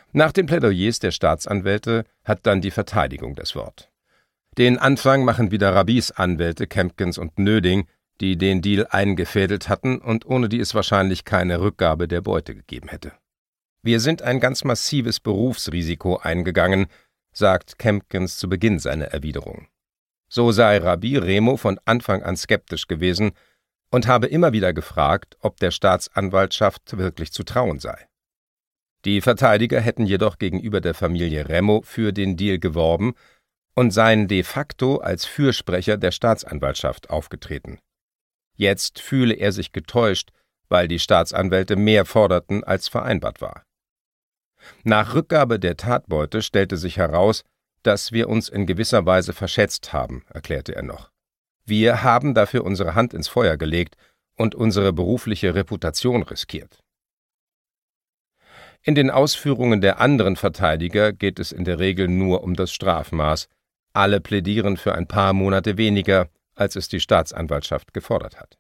Nach den Plädoyers der Staatsanwälte hat dann die Verteidigung das Wort. Den Anfang machen wieder Rabies Anwälte Kempkens und Nöding, die den Deal eingefädelt hatten und ohne die es wahrscheinlich keine Rückgabe der Beute gegeben hätte. »Wir sind ein ganz massives Berufsrisiko eingegangen«, sagt Kempkens zu Beginn seiner Erwiderung. So sei Rabie Remo von Anfang an skeptisch gewesen und habe immer wieder gefragt, ob der Staatsanwaltschaft wirklich zu trauen sei. Die Verteidiger hätten jedoch gegenüber der Familie Remo für den Deal geworben und seien de facto als Fürsprecher der Staatsanwaltschaft aufgetreten. Jetzt fühle er sich getäuscht, weil die Staatsanwälte mehr forderten, als vereinbart war. Nach Rückgabe der Tatbeute stellte sich heraus, dass wir uns in gewisser Weise verschätzt haben, erklärte er noch. Wir haben dafür unsere Hand ins Feuer gelegt und unsere berufliche Reputation riskiert. In den Ausführungen der anderen Verteidiger geht es in der Regel nur um das Strafmaß. Alle plädieren für ein paar Monate weniger, als es die Staatsanwaltschaft gefordert hat.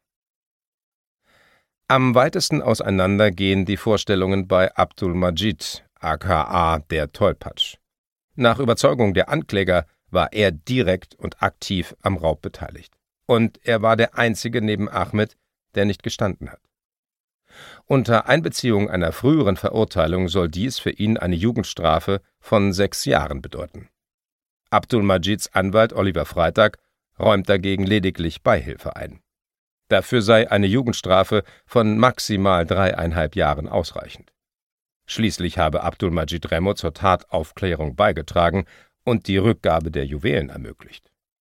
Am weitesten auseinander gehen die Vorstellungen bei Abdul Majid, aka der Tollpatsch. Nach Überzeugung der Ankläger war er direkt und aktiv am Raub beteiligt. Und er war der einzige neben Ahmed, der nicht gestanden hat. Unter Einbeziehung einer früheren Verurteilung soll dies für ihn eine Jugendstrafe von 6 Jahren bedeuten. Abdul Majids Anwalt Oliver Freitag räumt dagegen lediglich Beihilfe ein. Dafür sei eine Jugendstrafe von maximal 3,5 Jahren ausreichend. Schließlich habe Abdul Majid Remo zur Tataufklärung beigetragen und die Rückgabe der Juwelen ermöglicht.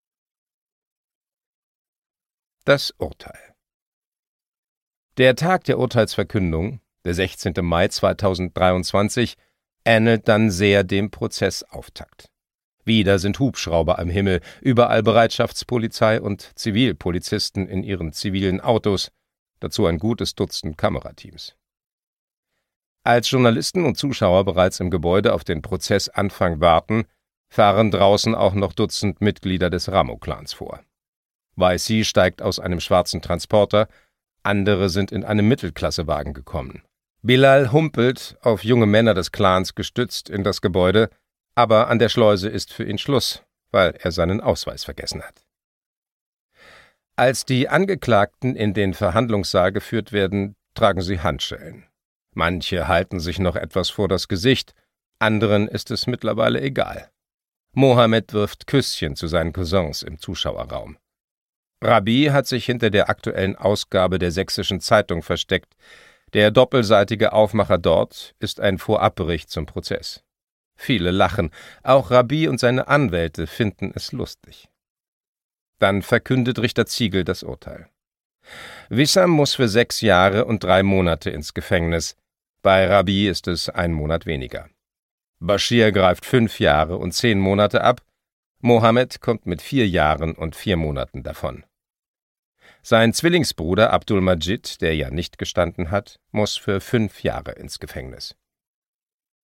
Das Urteil. Der Tag der Urteilsverkündung, der 16. Mai 2023, ähnelt dann sehr dem Prozessauftakt. Wieder sind Hubschrauber am Himmel, überall Bereitschaftspolizei und Zivilpolizisten in ihren zivilen Autos, dazu ein gutes Dutzend Kamerateams. Als Journalisten und Zuschauer bereits im Gebäude auf den Prozessanfang warten, fahren draußen auch noch Dutzend Mitglieder des Ramo-Clans vor. YC steigt aus einem schwarzen Transporter, andere sind in einem Mittelklassewagen gekommen. Bilal humpelt, auf junge Männer des Clans gestützt, in das Gebäude, aber an der Schleuse ist für ihn Schluss, weil er seinen Ausweis vergessen hat. Als die Angeklagten in den Verhandlungssaal geführt werden, tragen sie Handschellen. Manche halten sich noch etwas vor das Gesicht, anderen ist es mittlerweile egal. Mohammed wirft Küsschen zu seinen Cousins im Zuschauerraum. Rabie hat sich hinter der aktuellen Ausgabe der Sächsischen Zeitung versteckt. Der doppelseitige Aufmacher dort ist ein Vorabbericht zum Prozess. Viele lachen, auch Rabie und seine Anwälte finden es lustig. Dann verkündet Richter Ziegel das Urteil. Wissam muss für 6 Jahre und 3 Monate ins Gefängnis. Bei Rabie ist es 1 Monat weniger. Bashir greift 5 Jahre und 10 Monate ab. Mohammed kommt mit 4 Jahren und 4 Monaten davon. Sein Zwillingsbruder Abdul Majid, der ja nicht gestanden hat, muss für 5 Jahre ins Gefängnis.